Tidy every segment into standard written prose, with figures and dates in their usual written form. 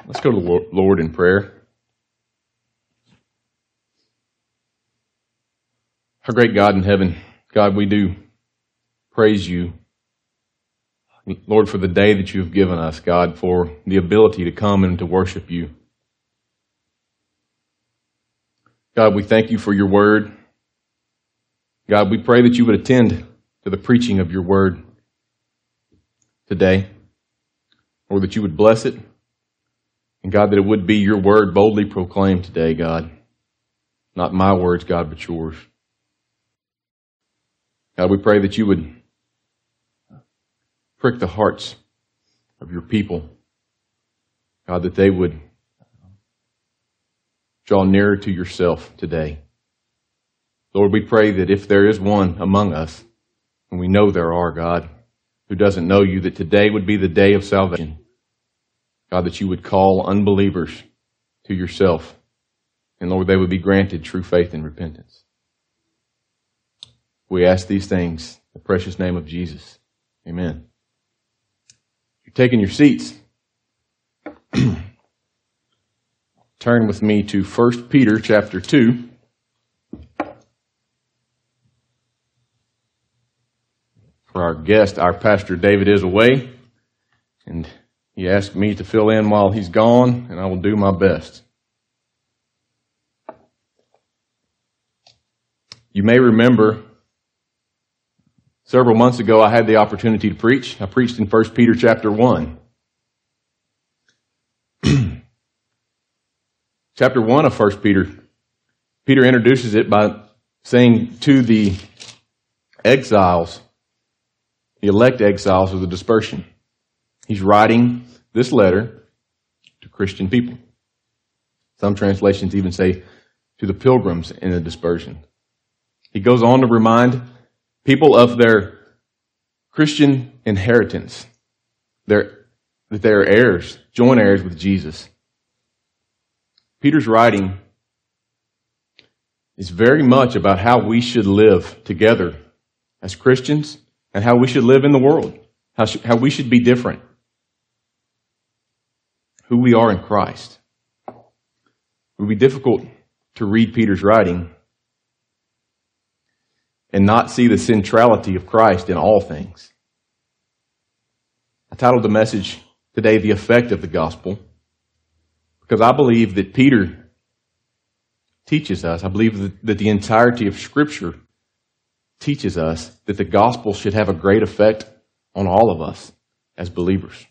Let's go to the Lord in prayer. Our great God in heaven, God, we do praise you, Lord, for the day that you have given us, God, for the ability to come and to worship you. God, we thank you for your word. God, we pray that you would attend to the preaching of your word today, or that you would bless it. And God, that it would be your word boldly proclaimed today, God. Not my words, God, but yours. God, we pray that you would prick the hearts of your people. God, that they would draw nearer to yourself today. Lord, we pray that if there is one among us, and we know there are, God, who doesn't know you, that today would be the day of salvation. God, that you would call unbelievers to yourself. And Lord, they would be granted true faith and repentance. We ask these things in the precious name of Jesus. Amen. You're taking your seats. Turn with me to 1 Peter chapter 2. For our guest, our pastor David is away, and he asked me to fill in while he's gone, and I will do my best. You may remember several months ago I had the opportunity to preach. I preached in 1 Peter chapter 1. Chapter 1 of 1 Peter, Peter introduces it by saying to the exiles, the elect exiles of the dispersion. He's writing this letter to Christian people. Some translations even say to the pilgrims in the dispersion. He goes on to remind people of their Christian inheritance, that they are heirs, joint heirs with Jesus. Peter's writing is very much about how we should live together as Christians and how we should live in the world, how we should be different, who we are in Christ. It would be difficult to read Peter's writing and not see the centrality of Christ in all things. I titled the message today, The Effect of the Gospel, because I believe that Peter teaches us, I believe that the entirety of Scripture teaches us that the gospel should have a great effect on all of us as believers.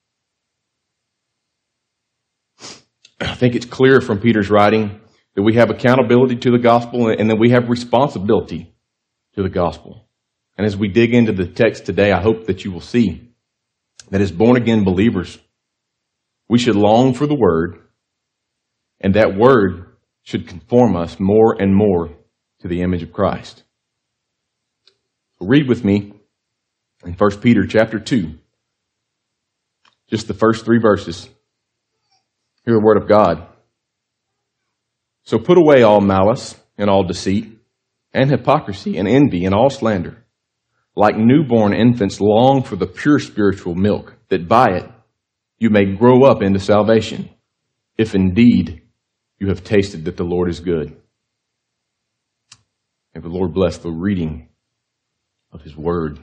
I think it's clear from Peter's writing that we have accountability to the gospel and that we have responsibility to the gospel. And as we dig into the text today, I hope that you will see that as born-again believers, we should long for the Word, and that Word should conform us more and more to the image of Christ. So read with me in 1 Peter chapter 2, just the first 3 verses. Hear the Word of God. So put away all malice and all deceit and hypocrisy and envy and all slander. Like newborn infants, long for the pure spiritual milk, that by it you may grow up into salvation, if indeed you have tasted that the Lord is good. May the Lord bless the reading of His Word.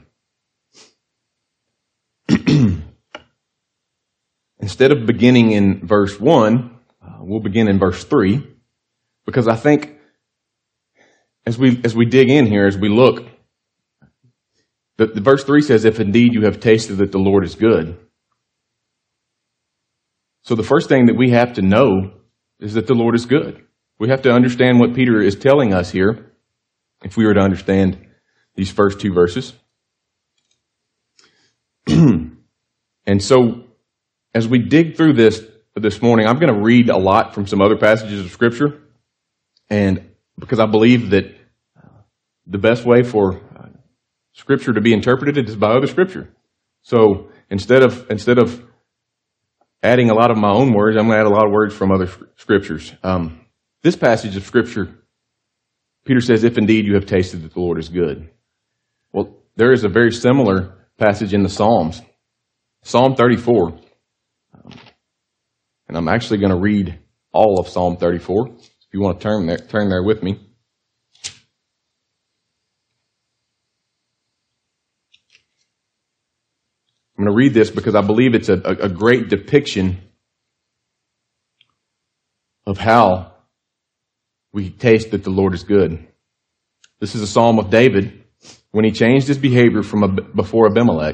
Instead of beginning in verse 1, we'll begin in verse 3, because I think as we dig in here, as we look, the verse 3 says, if indeed you have tasted that the Lord is good. So the first thing that we have to know is that the Lord is good. We have to understand what Peter is telling us here, if we were to understand these first 2 verses. And so, as we dig through this morning, I'm going to read a lot from some other passages of Scripture, and because I believe that the best way for Scripture to be interpreted is by other Scripture. So instead of adding a lot of my own words, I'm going to add a lot of words from other Scriptures. This passage of Scripture, Peter says, if indeed you have tasted that the Lord is good. Well, there is a very similar passage in the Psalms. Psalm 34. And I'm actually going to read all of Psalm 34. If you want to turn there with me. I'm going to read this because I believe it's a great depiction of how we taste that the Lord is good. This is a psalm of David when he changed his behavior from before Abimelech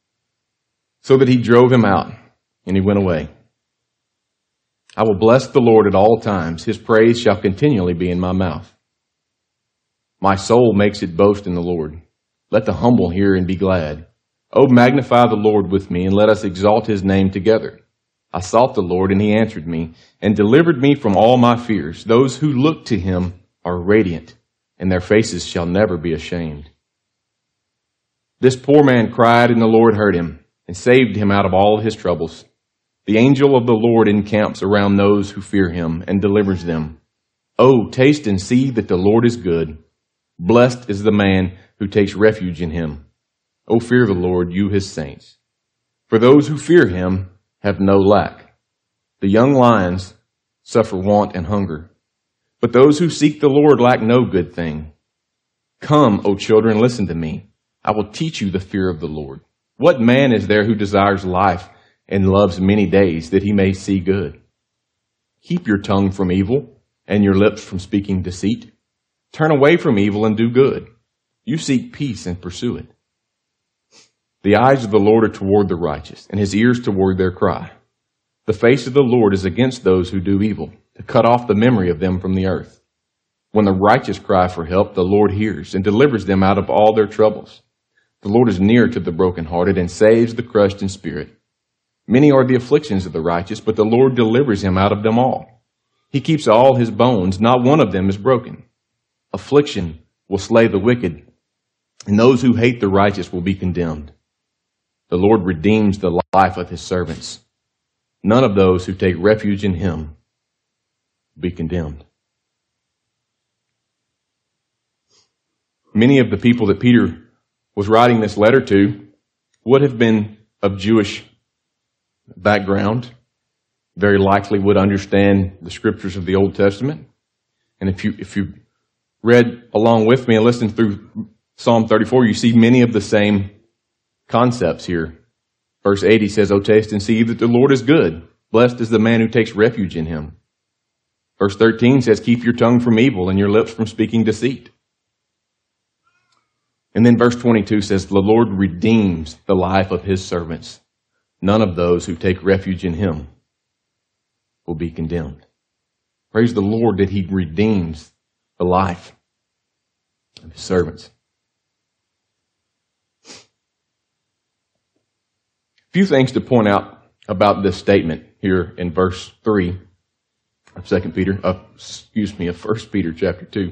so that he drove him out and he went away. I will bless the Lord at all times. His praise shall continually be in my mouth. My soul makes it boast in the Lord. Let the humble hear and be glad. Oh, magnify the Lord with me, and let us exalt his name together. I sought the Lord, and he answered me, and delivered me from all my fears. Those who look to him are radiant, and their faces shall never be ashamed. This poor man cried, and the Lord heard him, and saved him out of all his troubles. The angel of the Lord encamps around those who fear him, and delivers them. Oh, taste and see that the Lord is good. Blessed is the man who takes refuge in him. O fear the Lord, you his saints. For those who fear him have no lack. The young lions suffer want and hunger, but those who seek the Lord lack no good thing. Come, O children, listen to me. I will teach you the fear of the Lord. What man is there who desires life and loves many days that he may see good? Keep your tongue from evil and your lips from speaking deceit. Turn away from evil and do good. You seek peace and pursue it. The eyes of the Lord are toward the righteous, and his ears toward their cry. The face of the Lord is against those who do evil, to cut off the memory of them from the earth. When the righteous cry for help, the Lord hears and delivers them out of all their troubles. The Lord is near to the brokenhearted and saves the crushed in spirit. Many are the afflictions of the righteous, but the Lord delivers him out of them all. He keeps all his bones, not one of them is broken. Affliction will slay the wicked, and those who hate the righteous will be condemned. The Lord redeems the life of his servants. None of those who take refuge in him will be condemned. Many of the people that Peter was writing this letter to would have been of Jewish background, very likely would understand the scriptures of the Old Testament. And if you read along with me and listened through Psalm 34, you see many of the same concepts here. Verse 8, he says, "O taste and see that the Lord is good. Blessed is the man who takes refuge in him." Verse 13 says, "Keep your tongue from evil and your lips from speaking deceit." And then verse 22 says, "The Lord redeems the life of his servants. None of those who take refuge in him will be condemned." Praise the Lord that he redeems the life of his servants. Few things to point out about this statement here in verse 3 of 1 Peter chapter 2.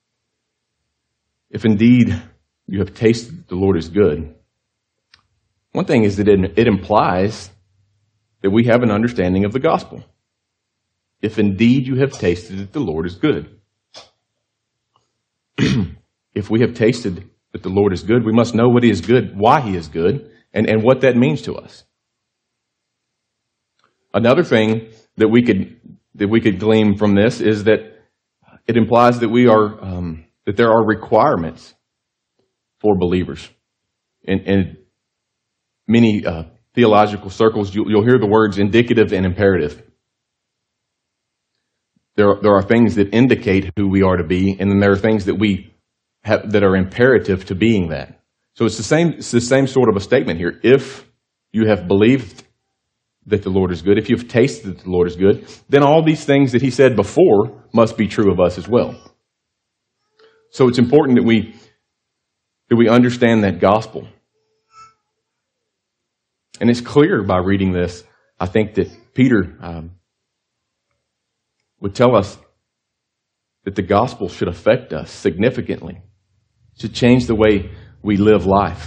If indeed you have tasted that the Lord is good, one thing is that it implies that we have an understanding of the gospel. If indeed you have tasted that the Lord is good. If we have tasted that the Lord is good, we must know what he is good, why he is good, and what that means to us. Another thing that we could glean from this is that it implies that that there are requirements for believers. In many theological circles, you'll hear the words indicative and imperative. There are things that indicate who we are to be, and then there are things that we have that are imperative to being that. So it's the same sort of a statement here. If you have believed that the Lord is good, if you've tasted that the Lord is good, then all these things that he said before must be true of us as well. So it's important that we understand that gospel. And it's clear by reading this, I think, that Peter would tell us that the gospel should affect us significantly, should change the way we live life.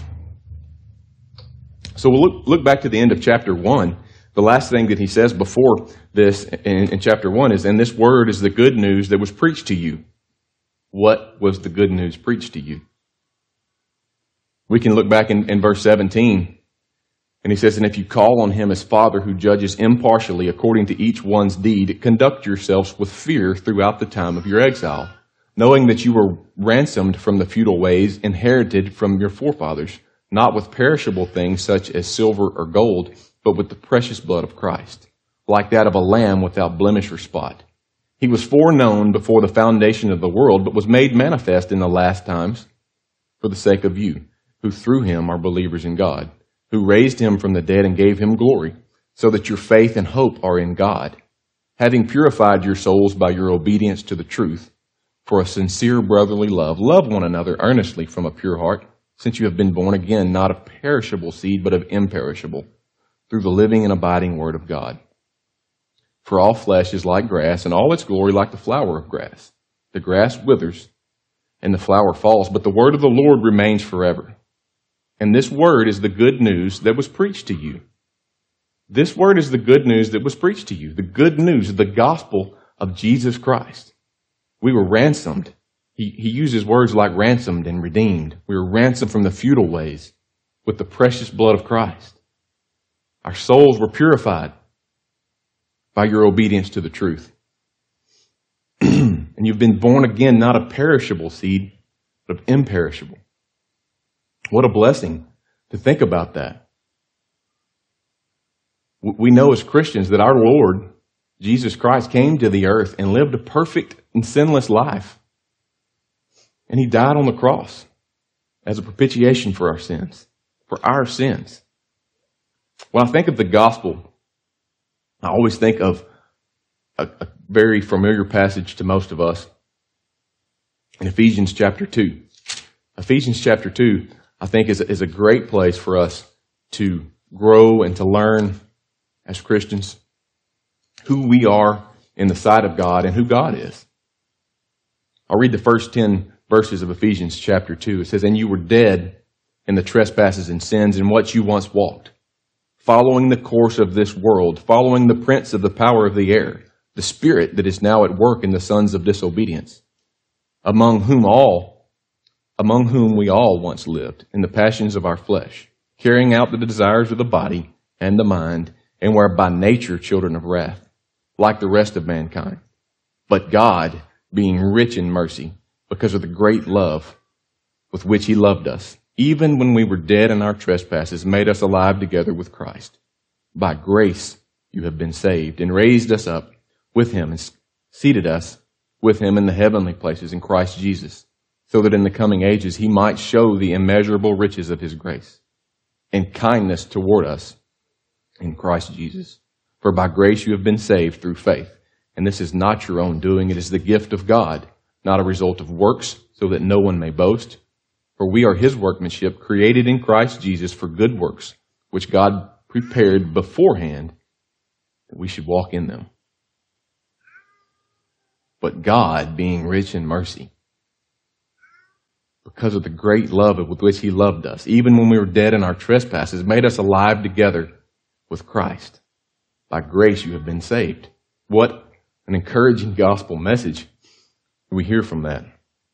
So we'll look back to the end of chapter 1. The last thing that he says before this in chapter 1 is, "And this word is the good news that was preached to you." What was the good news preached to you? We can look back in verse 17 And he says, and if you call on him as Father who judges impartially according to each one's deed, conduct yourselves with fear throughout the time of your exile, knowing that you were ransomed from the futile ways inherited from your forefathers, not with perishable things such as silver or gold, but with the precious blood of Christ, like that of a lamb without blemish or spot. He was foreknown before the foundation of the world, but was made manifest in the last times for the sake of you, who through him are believers in God, who raised him from the dead and gave him glory, so that your faith and hope are in God, having purified your souls by your obedience to the truth, for a sincere brotherly love. Love one another earnestly from a pure heart, since you have been born again, not of perishable seed, but of imperishable, through the living and abiding word of God. For all flesh is like grass, and all its glory like the flower of grass. The grass withers, and the flower falls, but the word of the Lord remains forever. And this word is the good news that was preached to you. This word is the good news that was preached to you. The good news, the gospel of Jesus Christ. We were ransomed. He uses words like ransomed and redeemed. We were ransomed from the futile ways with the precious blood of Christ. Our souls were purified by your obedience to the truth. And you've been born again, not of perishable seed, but of imperishable. What a blessing to think about that. We know as Christians that our Lord, Jesus Christ, came to the earth and lived a perfect and sinless life. And he died on the cross as a propitiation for our sins, for our sins. When I think of the gospel, I always think of a very familiar passage to most of us in Ephesians chapter 2. Ephesians chapter 2, I think, is a great place for us to grow and to learn as Christians who we are in the sight of God and who God is. I'll read the first 10 verses of Ephesians chapter 2. It says, and you were dead in the trespasses and sins in what you once walked, following the course of this world, following the prince of the power of the air, the spirit that is now at work in the sons of disobedience, among whom we all once lived in the passions of our flesh, carrying out the desires of the body and the mind, and were by nature children of wrath, like the rest of mankind. But God, being rich in mercy, because of the great love with which he loved us, even when we were dead in our trespasses, made us alive together with Christ. By grace you have been saved, and raised us up with him, and seated us with him in the heavenly places in Christ Jesus, so that in the coming ages he might show the immeasurable riches of his grace and kindness toward us in Christ Jesus. For by grace you have been saved through faith, and this is not your own doing, it is the gift of God, not a result of works, so that no one may boast. For we are his workmanship, created in Christ Jesus for good works, which God prepared beforehand that we should walk in them. But God, being rich in mercy, because of the great love with which he loved us, even when we were dead in our trespasses, made us alive together with Christ. By grace you have been saved. What an encouraging gospel message we hear from that.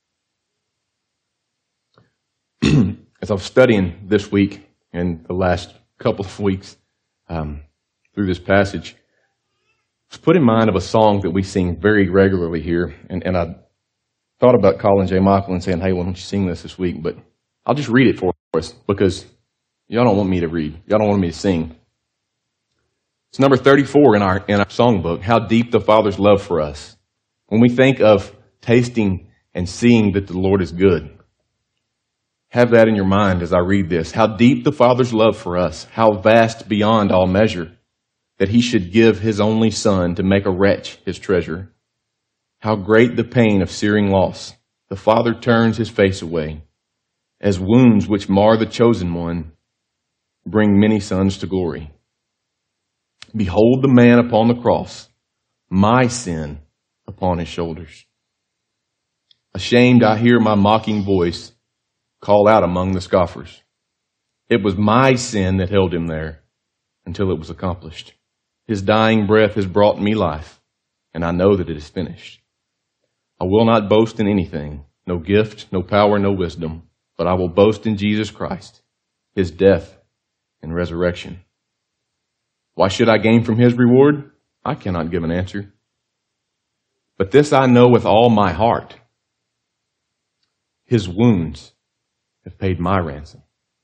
As I was studying this week and the last couple of weeks through this passage, I was put in mind of a song that we sing very regularly here, and I thought about calling J. Michael and saying, hey, why don't you sing this week? But I'll just read it for us because y'all don't want me to read. Y'all don't want me to sing. It's number 34 in our songbook, How Deep the Father's Love for Us. When we think of tasting and seeing that the Lord is good, have that in your mind as I read this. How deep the Father's love for us, how vast beyond all measure, that he should give his only Son to make a wretch his treasure. How great the pain of searing loss, the Father turns his face away, as wounds which mar the chosen one bring many sons to glory. Behold the man upon the cross, my sin upon his shoulders. Ashamed I hear my mocking voice call out among the scoffers. It was my sin that held him there until it was accomplished. His dying breath has brought me life, and I know that it is finished. I will not boast in anything, no gift, no power, no wisdom, but I will boast in Jesus Christ, his death and resurrection. Why should I gain from his reward? I cannot give an answer. But this I know with all my heart. His wounds have paid my ransom.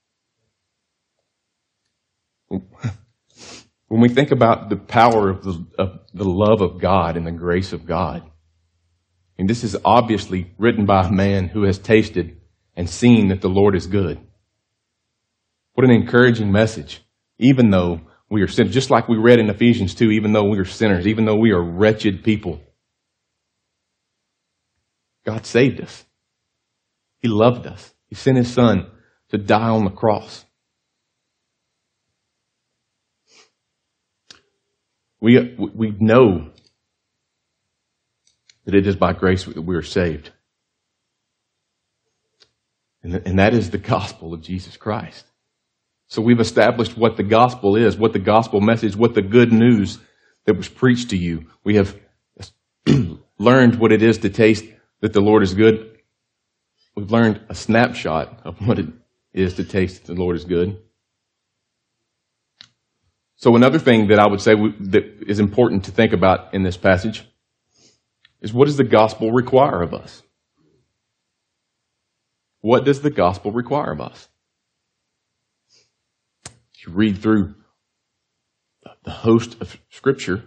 When we think about the power of the love of God and the grace of God, and this is obviously written by a man who has tasted and seen that the Lord is good. What an encouraging message. Even though we are sinners, just like we read in Ephesians 2, even though we are sinners, even though we are wretched people, God saved us. He loved us. He sent his Son to die on the cross. We know that it is by grace that we are saved. And that is the gospel of Jesus Christ. So we've established what the gospel is, what the gospel message, what the good news that was preached to you. We have learned what it is to taste that the Lord is good. We've learned a snapshot of what it is to taste that the Lord is good. So another thing that I would say that is important to think about in this passage is, what does the gospel require of us? What does the gospel require of us? If you read through the host of Scripture,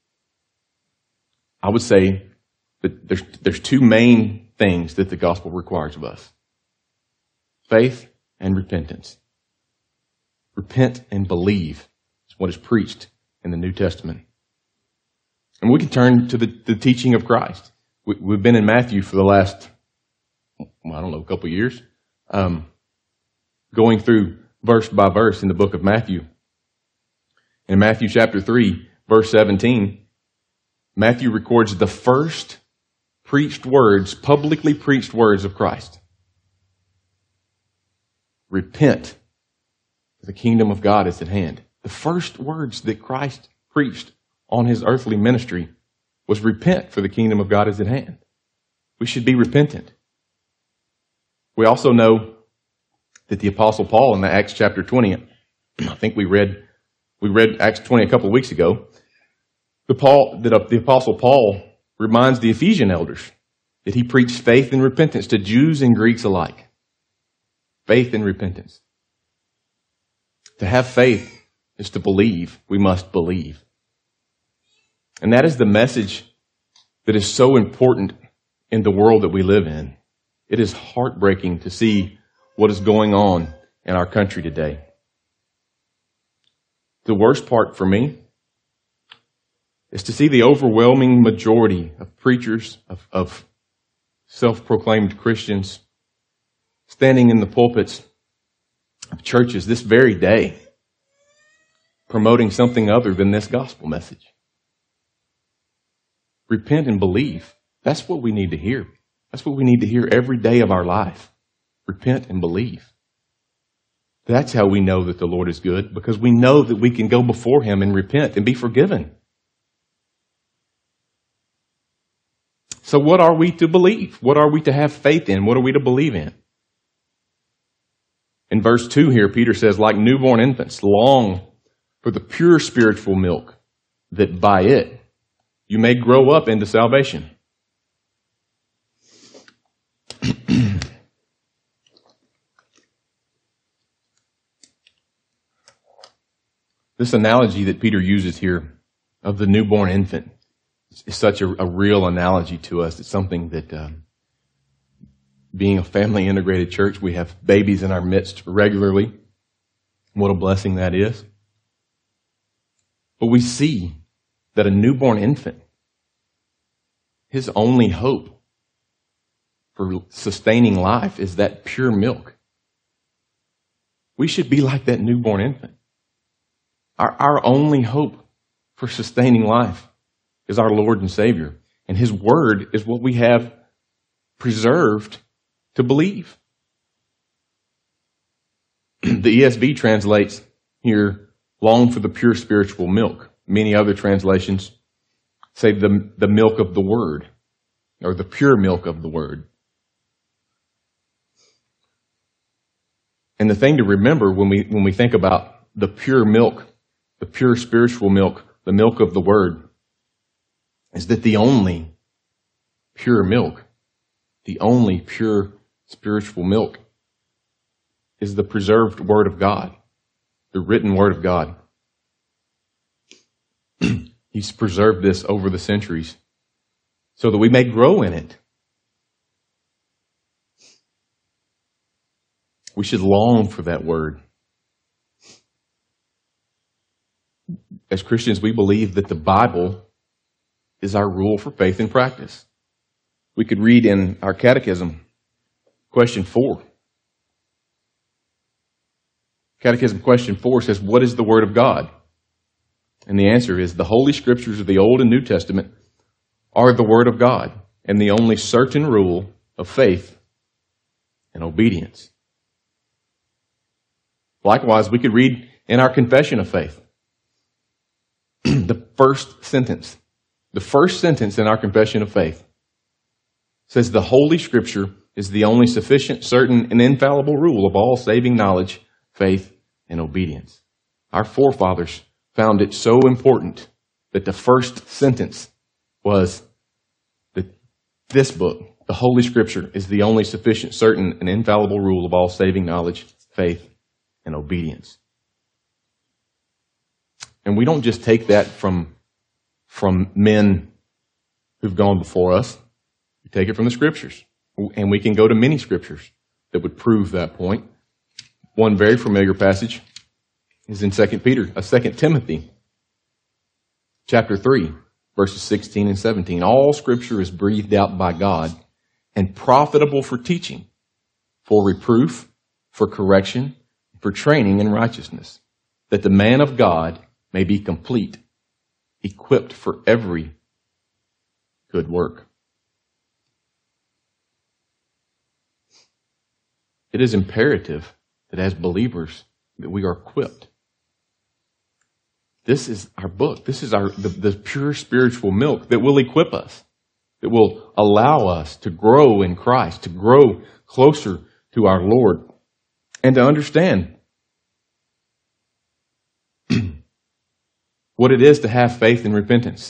I would say that there's two main things that the gospel requires of us: faith and repentance. Repent and believe is what is preached in the New Testament. And we can turn to the teaching of Christ. We've been in Matthew for the last, a couple of years, going through verse by verse in the book of Matthew. In Matthew chapter 3, verse 17, Matthew records the first publicly preached words of Christ. Repent, for the kingdom of God is at hand. The first words that Christ preached on his earthly ministry was repent, for the kingdom of God is at hand. We should be repentant. We also know that the Apostle Paul in Acts chapter 20, I think we read Acts 20 a couple of weeks ago, the Apostle Paul reminds the Ephesian elders that he preached faith and repentance to Jews and Greeks alike. Faith and repentance. To have faith is to believe. We must believe. And that is the message that is so important in the world that we live in. It is heartbreaking to see what is going on in our country today. The worst part for me is to see the overwhelming majority of preachers, of self-proclaimed Christians, standing in the pulpits of churches this very day, promoting something other than this gospel message. Repent and believe. That's what we need to hear. That's what we need to hear every day of our life. Repent and believe. That's how we know that the Lord is good, because we know that we can go before him and repent and be forgiven. So what are we to believe? What are we to have faith in? What are we to believe in? In verse 2 here, Peter says, like newborn infants, long for the pure spiritual milk, that by it you may grow up into salvation. This analogy that Peter uses here of the newborn infant is such a real analogy to us. It's something that, being a family integrated church, we have babies in our midst regularly. What a blessing that is. But we see that a newborn infant, his only hope for sustaining life is that pure milk. We should be like that newborn infant. Our only hope for sustaining life is our Lord and Savior. And his word is what we have preserved to believe. The ESV translates here, long for the pure spiritual milk. Many other translations say the milk of the word, or the pure milk of the word. And the thing to remember when we think about the pure milk, the pure spiritual milk, the milk of the Word, is that the only pure milk, the only pure spiritual milk, is the preserved Word of God, the written Word of God. He's preserved this over the centuries so that we may grow in it. We should long for that Word. As Christians, we believe that the Bible is our rule for faith and practice. We could read in our catechism, question 4. Catechism question 4 says, what is the Word of God? And the answer is, the Holy Scriptures of the Old and New Testament are the Word of God and the only certain rule of faith and obedience. Likewise, we could read in our confession of faith, the first sentence in our confession of faith says, the Holy Scripture is the only sufficient, certain, and infallible rule of all saving knowledge, faith, and obedience. Our forefathers found it so important that the first sentence was that this book, the Holy Scripture, is the only sufficient, certain, and infallible rule of all saving knowledge, faith, and obedience. And we don't just take that from men who've gone before us. We take it from the Scriptures. And we can go to many Scriptures that would prove that point. One very familiar passage is in 2 Timothy chapter 3, verses 16 and 17. All Scripture is breathed out by God and profitable for teaching, for reproof, for correction, for training in righteousness, that the man of God may be complete, equipped for every good work. It is imperative that as believers that we are equipped. This is our book. This is the pure spiritual milk that will equip us, that will allow us to grow in Christ, to grow closer to our Lord, and to understand what it is to have faith and repentance.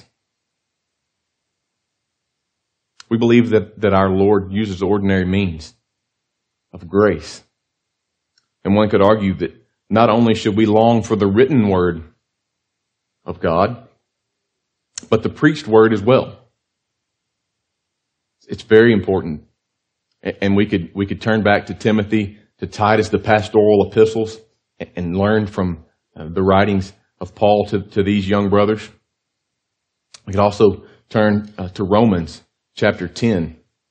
We believe that our Lord uses ordinary means of grace. And one could argue that not only should we long for the written word of God, but the preached word as well. It's very important. And we could turn back to Timothy, to Titus, the pastoral epistles, and learn from the writings of Paul to these young brothers. We could also turn to Romans chapter 10.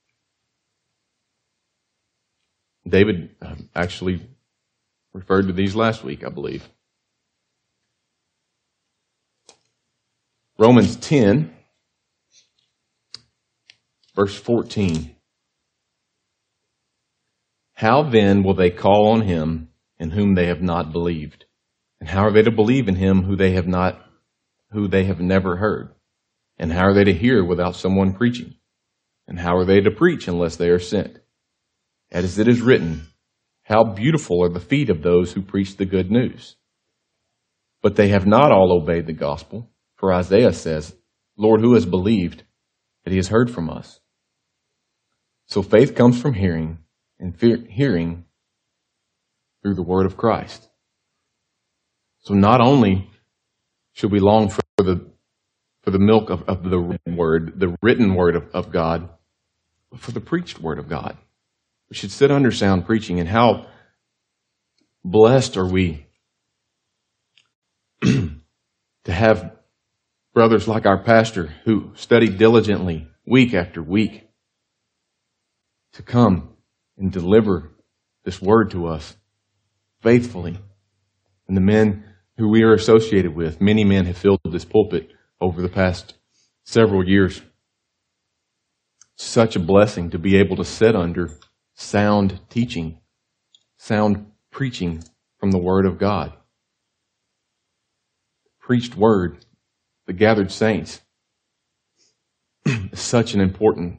David actually referred to these last week, I believe. Romans 10, verse 14. How then will they call on him in whom they have not believed? And how are they to believe in him who they have never heard? And how are they to hear without someone preaching? And how are they to preach unless they are sent? As it is written, how beautiful are the feet of those who preach the good news. But they have not all obeyed the gospel. For Isaiah says, Lord, who has believed that he has heard from us? So faith comes from hearing, and hearing through the word of Christ. So not only should we long for the milk of the written word of God, but for the preached word of God. We should sit under sound preaching. And how blessed are we to have brothers like our pastor who study diligently week after week to come and deliver this word to us faithfully. And the men who we are associated with, many men have filled this pulpit over the past several years. Such a blessing to be able to sit under sound teaching, sound preaching from the Word of God. Preached Word, the gathered saints, is such an important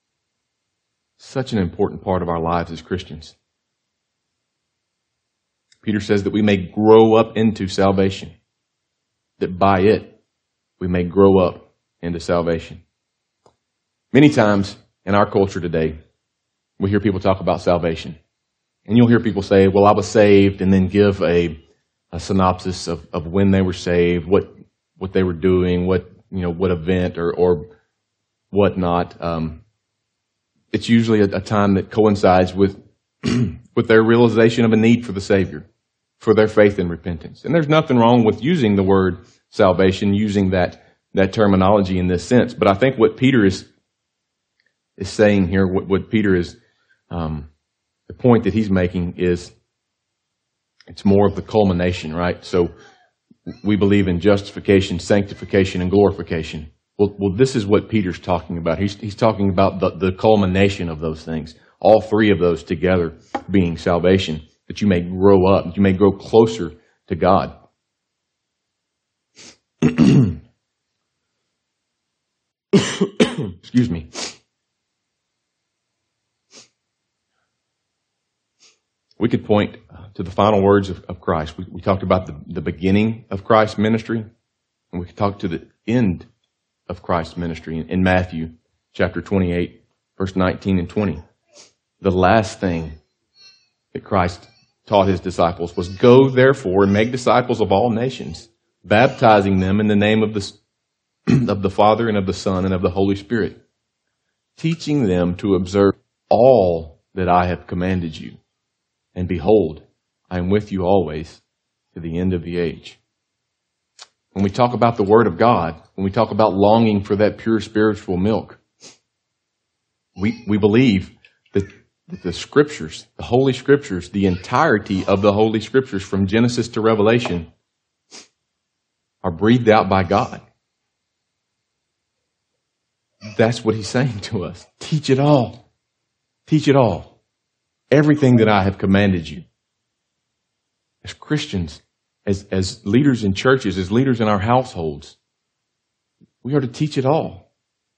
part of our lives as Christians. Peter says that we may grow up into salvation, that by it we may grow up into salvation. Many times in our culture today, we hear people talk about salvation. And you'll hear people say, well, I was saved, and then give a synopsis of when they were saved, what they were doing, what event or whatnot. It's usually a time that coincides with with their realization of a need for the Savior, for their faith and repentance. And there's nothing wrong with using the word salvation, using that terminology in this sense. But I think what Peter is saying here, what Peter is, the point that he's making is it's more of the culmination, right? So we believe in justification, sanctification, and glorification. Well, this is what Peter's talking about. He's talking about the culmination of those things, all three of those together being salvation, that you may grow up, that you may grow closer to God. Excuse me. We could point to the final words of Christ. We talked about the beginning of Christ's ministry, and we could talk to the end of Christ's ministry in Matthew chapter 28, verse 19 and 20. The last thing that Christ taught his disciples was, "Go therefore and make disciples of all nations, baptizing them in the name of the Father and of the Son and of the Holy Spirit, teaching them to observe all that I have commanded you. And behold, I am with you always to the end of the age." When we talk about the Word of God, when we talk about longing for that pure spiritual milk, we believe that the Scriptures, the Holy Scriptures, the entirety of the Holy Scriptures from Genesis to Revelation are breathed out by God. That's what he's saying to us. Teach it all. Teach it all. Everything that I have commanded you. As Christians, as leaders in churches, as leaders in our households, we are to teach it all.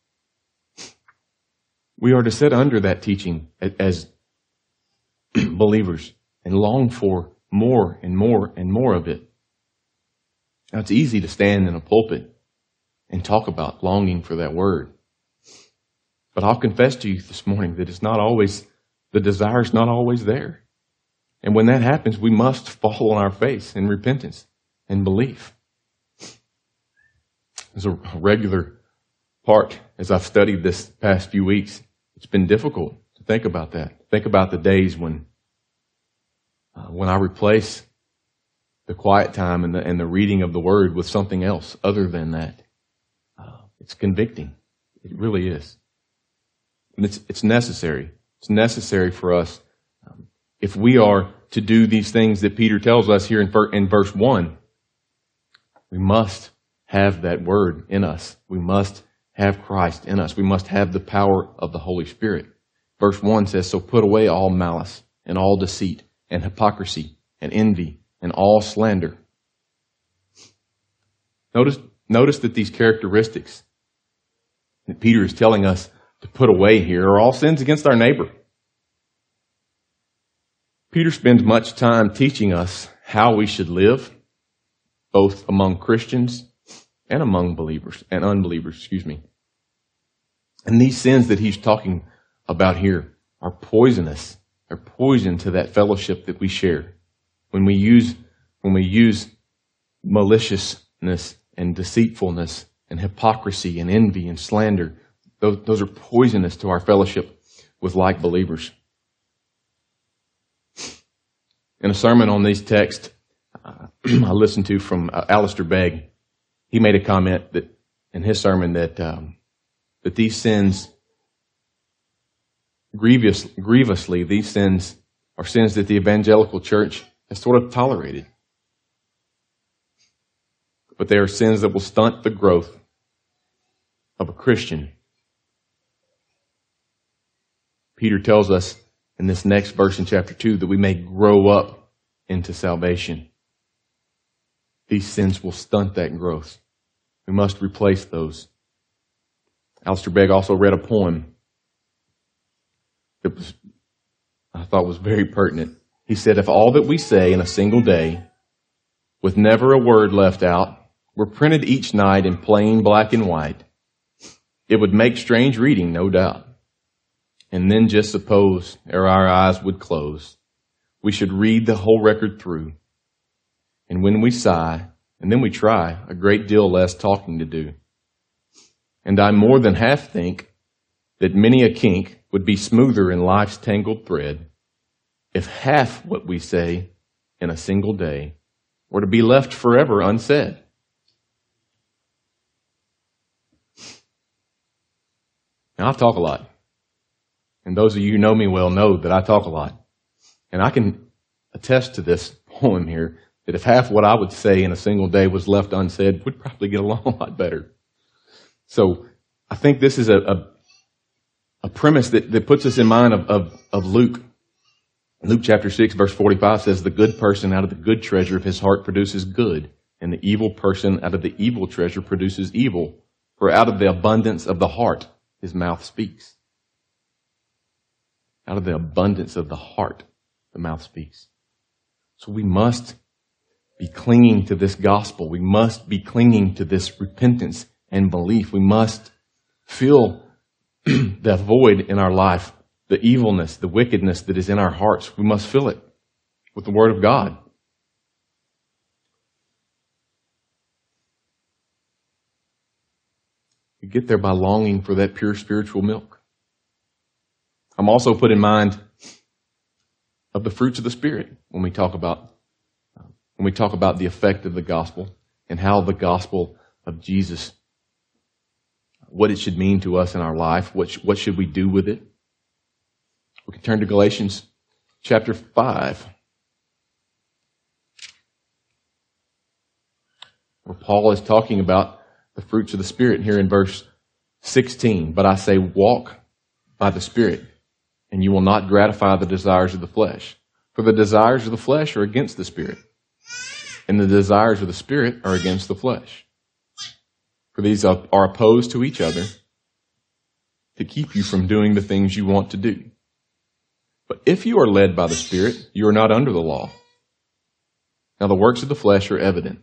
We are to sit under that teaching as believers and long for more and more and more of it. Now, it's easy to stand in a pulpit and talk about longing for that word. But I'll confess to you this morning that it's not always, the desire is not always there. And when that happens, we must fall on our face in repentance and belief. As a regular part, as I've studied this past few weeks, it's been difficult to think about that. Think about the days when I replace the quiet time and the reading of the Word with something else other than that. It's convicting. It really is. And it's necessary. It's necessary for us. If we are to do these things that Peter tells us here in verse 1, we must have that Word in us. We must have Christ in us. We must have the power of the Holy Spirit. Verse 1 says, "So put away all malice and all deceit and hypocrisy and envy and all slander." Notice that these characteristics that Peter is telling us to put away here are all sins against our neighbor. Peter spends much time teaching us how we should live, both among Christians and among believers and unbelievers, And these sins that he's talking about here are poisonous. They're poison to that fellowship that we share. When we use maliciousness and deceitfulness and hypocrisy and envy and slander, those are poisonous to our fellowship with like believers. In a sermon on these texts I listened to from Alistair Begg, he made a comment that in his sermon that these sins, grievously, these sins are sins that the evangelical church has sort of tolerated. But they are sins that will stunt the growth of a Christian. Peter tells us in this next verse in chapter 2 that we may grow up into salvation. These sins will stunt that growth. We must replace those. Alistair Begg also read a poem that I thought was very pertinent. He said, if all that we say in a single day, with never a word left out, were printed each night in plain black and white, it would make strange reading, no doubt. And then just suppose, ere our eyes would close, we should read the whole record through. And when we sigh, and then we try, a great deal less talking to do. And I more than half think that many a kink would be smoother in life's tangled thread if half what we say in a single day were to be left forever unsaid. Now, I talk a lot. And those of you who know me well know that I talk a lot. And I can attest to this poem here, that if half what I would say in a single day was left unsaid, we'd probably get along a lot better. So I think this is a premise that puts us in mind of Luke. Luke chapter 6, verse 45 says, the good person out of the good treasure of his heart produces good, and the evil person out of the evil treasure produces evil. For out of the abundance of the heart, his mouth speaks. Out of the abundance of the heart, the mouth speaks. So we must be clinging to this gospel. We must be clinging to this repentance and belief. We must fill that void in our life, the evilness, the wickedness that is in our hearts. We must fill it with the Word of God. We get there by longing for that pure spiritual milk. I'm also put in mind of the fruits of the Spirit when we talk about the effect of the gospel and how the gospel of Jesus, what it should mean to us in our life, what should we do with it. We can turn to Galatians chapter 5, where Paul is talking about the fruits of the Spirit here in verse 16. But I say, walk by the Spirit, and you will not gratify the desires of the flesh. For the desires of the flesh are against the Spirit, and the desires of the Spirit are against the flesh. For these are opposed to each other to keep you from doing the things you want to do. But if you are led by the Spirit, you are not under the law. Now the works of the flesh are evident: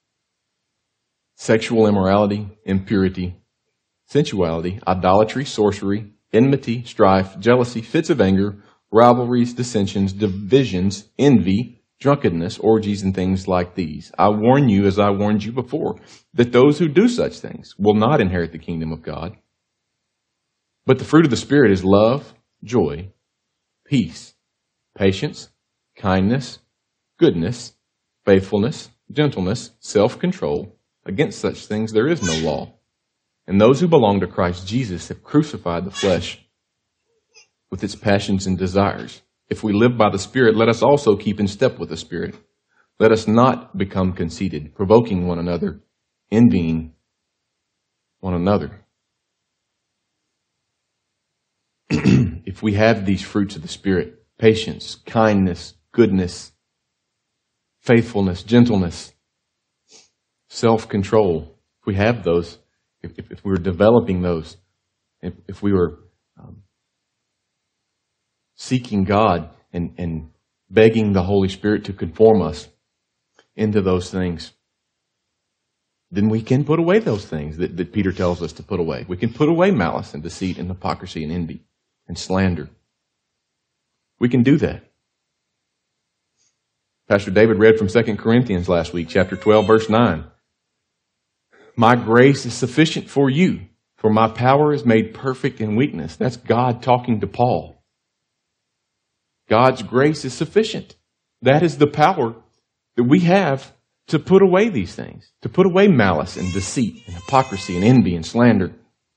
sexual immorality, impurity, sensuality, idolatry, sorcery, enmity, strife, jealousy, fits of anger, rivalries, dissensions, divisions, envy, drunkenness, orgies, and things like these. I warn you, as I warned you before, that those who do such things will not inherit the kingdom of God. But the fruit of the Spirit is love, joy, peace, patience, kindness, goodness, faithfulness, gentleness, self-control. Against such things there is no law. And those who belong to Christ Jesus have crucified the flesh with its passions and desires. If we live by the Spirit, let us also keep in step with the Spirit. Let us not become conceited, provoking one another, envying one another. If we have these fruits of the Spirit, patience, kindness, goodness, faithfulness, gentleness, self-control, if we have those, if we were developing those, if we were seeking God and begging the Holy Spirit to conform us into those things, then we can put away those things that Peter tells us to put away. We can put away malice and deceit and hypocrisy and envy and slander. We can do that. Pastor David read from 2 Corinthians last week, chapter 12, verse 9. My grace is sufficient for you, for my power is made perfect in weakness. That's God talking to Paul. God's grace is sufficient. That is the power that we have to put away these things, to put away malice and deceit and hypocrisy and envy and slander.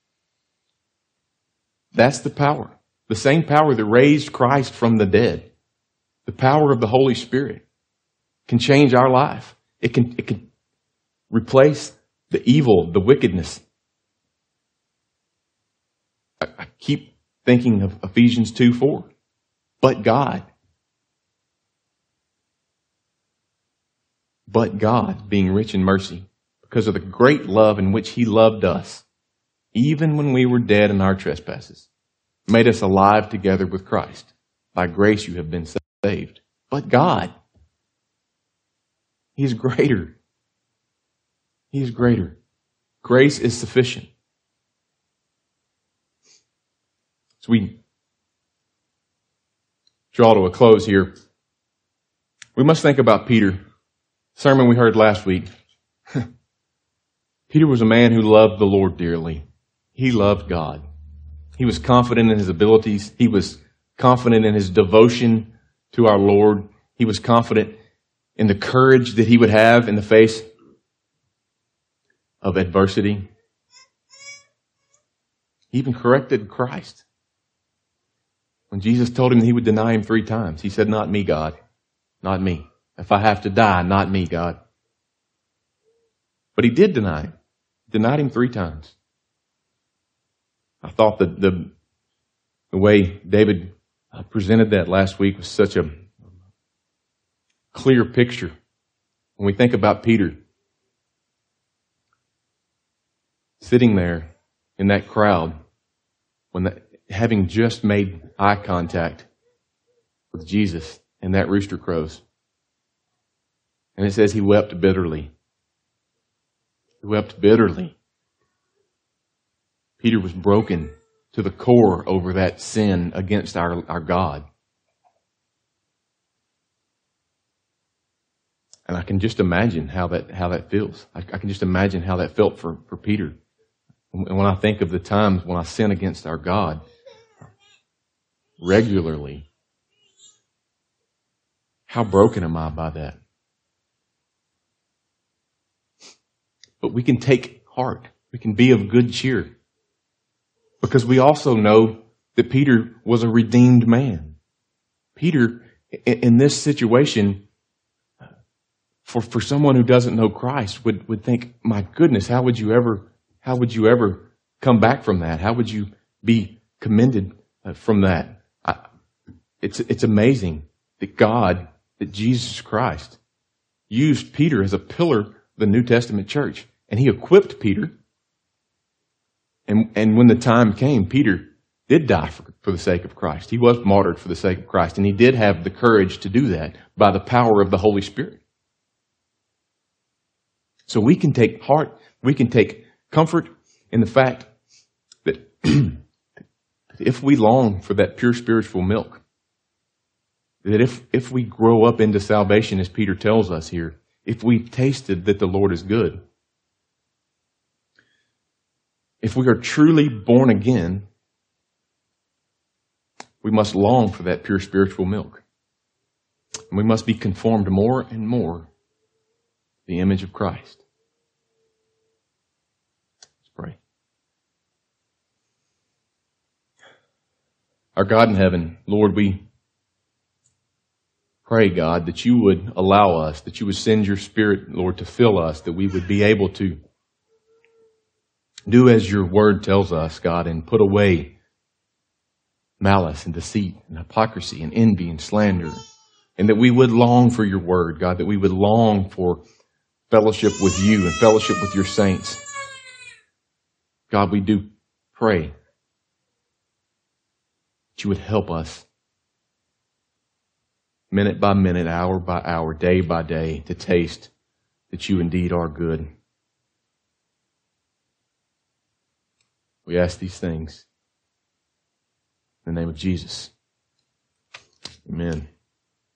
That's the power. The same power that raised Christ from the dead. The power of the Holy Spirit can change our life. It can replace the evil, the wickedness. I keep thinking of Ephesians 2:4. But God, being rich in mercy, because of the great love in which He loved us, even when we were dead in our trespasses, made us alive together with Christ. By grace you have been saved, but God. He is greater. He is greater. Grace is sufficient. So we draw to a close here. We must think about Peter. Sermon we heard last week. Peter was a man who loved the Lord dearly. He loved God. He was confident in his abilities. He was confident in his devotion to our Lord. He was confident in the courage that he would have in the face of adversity. He even corrected Christ. When Jesus told him he would deny him 3 times, he said, "Not me, God. Not me. If I have to die, not me, God." But he did deny him. Denied him 3 times. I thought that the way David presented that last week was such a clear picture. When we think about Peter sitting there in that crowd, having just made eye contact with Jesus, and that rooster crows. And it says he wept bitterly. He wept bitterly. Peter was broken to the core over that sin against our God. And I can just imagine how that feels. I can just imagine how that felt for Peter. And when I think of the times when I sin against our God regularly, how broken am I by that? But we can take heart. We can be of good cheer. Because we also know that Peter was a redeemed man. Peter, in this situation, for someone who doesn't know Christ, would think, my goodness, how would you ever come back from that? How would you be commended from that? It's amazing that Jesus Christ used Peter as a pillar of the New Testament church. And he equipped Peter. And when the time came, Peter did die for the sake of Christ. He was martyred for the sake of Christ. And he did have the courage to do that by the power of the Holy Spirit. So we can take heart, we can take comfort in the fact that if we long for that pure spiritual milk, that if we grow up into salvation, as Peter tells us here, if we've tasted that the Lord is good, if we are truly born again, we must long for that pure spiritual milk. And we must be conformed more and more to the image of Christ. Let's pray. Our God in heaven, Lord, we pray, God, that you would allow us, that you would send your Spirit, Lord, to fill us, that we would be able to do as your word tells us, God, and put away malice and deceit and hypocrisy and envy and slander. And that we would long for your word, God, that we would long for fellowship with you and fellowship with your saints. God, we do pray that you would help us minute by minute, hour by hour, day by day, to taste that you indeed are good. We ask these things in the name of Jesus. Amen.